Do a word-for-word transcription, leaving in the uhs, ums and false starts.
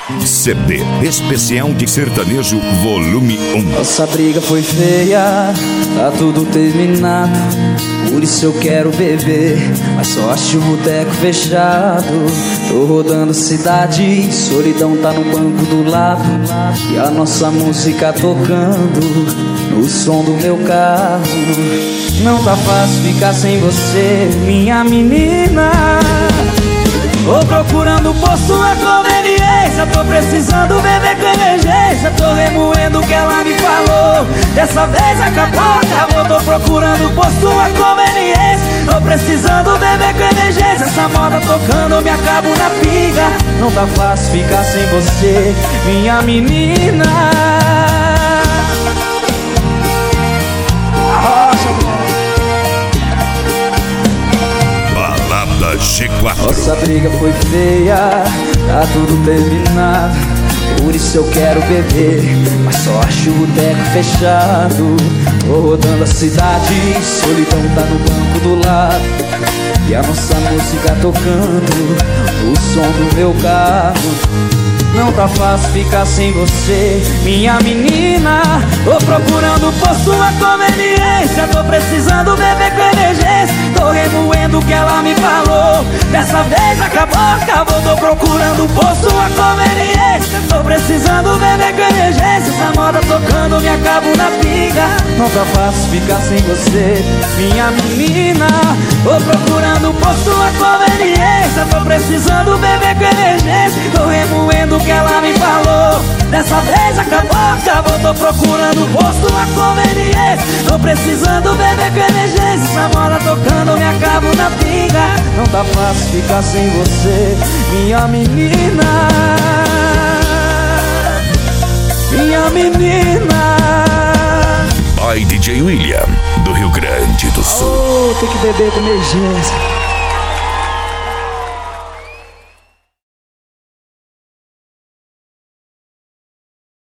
C D especial de sertanejo volume um. Nossa briga foi feia, tá tudo terminado. Por isso eu quero beber, mas só acho o boteco fechado. Tô rodando cidade, solidão tá no banco do lado. E a nossa música tocando no som do meu carro. Não tá fácil ficar sem você, minha menina. Tô procurando posto na conveniência, tô precisando beber com emergência. Tô remoendo o que ela me falou, dessa vez acabou, acabou. Tô procurando posto na conveniência, tô precisando beber com emergência. Essa moda tocando, eu me acabo na pinga. Não tá fácil ficar sem você, minha menina. G quatro. Nossa briga foi feia, tá tudo terminado. Por isso eu quero beber, mas só acho o boteco fechado. Tô rodando a cidade, solidão tá no banco do lado. E a nossa música tocando o som do meu carro. Não tá fácil ficar sem você, minha menina. Tô procurando posto na conveniência, tô precisando beber com emergência. Tô remoendo o que ela me falou, dessa vez acabou, acabou. Tô procurando posto na conveniência, tô precisando beber com emergência. Essa moda tocando, me acabo na pinga. Não tá fácil ficar sem você, minha menina. Tô procurando posto na conveniência, tô precisando beber com emergência. Tô remoendo o que ela me falou, dessa vez acabou, acabou. Tô procurando posto na conveniência, tô precisando beber com emergência. Essa moda tocando, me acabo na pinga. Não tá fácil ficar sem você, minha menina. Minha menina. Pai D J William, do Rio Grande do Sul. Oh, tem que beber com emergência.